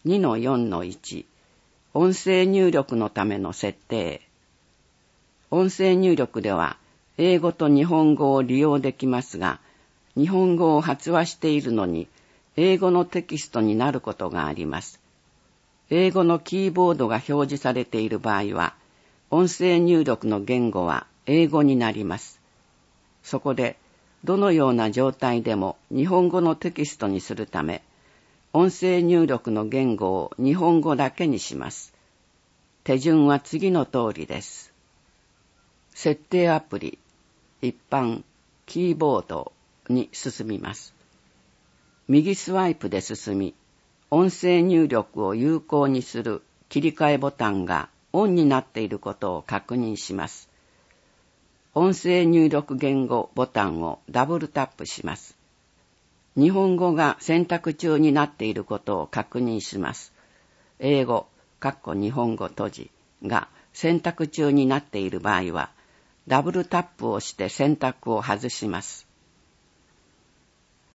2-4-1 音声入力のための設定。音声入力では英語と日本語を利用できますが、日本語を発話しているのに英語のテキストになることがあります。英語のキーボードが表示されている場合は、音声入力の言語は英語になります。そこで、どのような状態でも日本語のテキストにするため、音声入力の言語を日本語だけにします。手順は次の通りです。設定アプリ、一般、キーボードに進みます。右スワイプで進み、音声入力を有効にする切り替えボタンがオンになっていることを確認します。音声入力言語ボタンをダブルタップします。日本語が選択中になっていることを確認します。英語、日本語閉じが選択中になっている場合は、ダブルタップをして選択を外します。